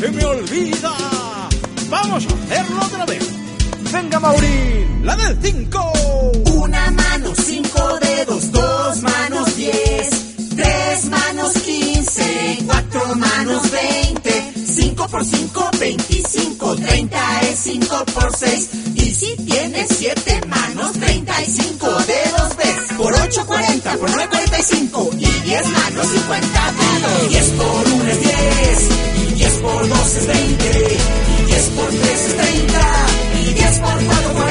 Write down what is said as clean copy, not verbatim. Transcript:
se me olvida. Vamos a hacerlo otra vez. Venga, Maurín, la del 5. Una mano, 5 dedos, 2 manos, 10, 3 manos, 15, 4 manos, 20, 5 por 5, 25, 30 es 5 por 6. Y si tienes 7 manos, 35 dedos ves. Por 8, 40, por 9, 45. Y 10 manos, 50 dedos. 10 por 1 es 10. Y 10 por 2 es 20. Y 10 por 3 es 30. Y 10 por 4,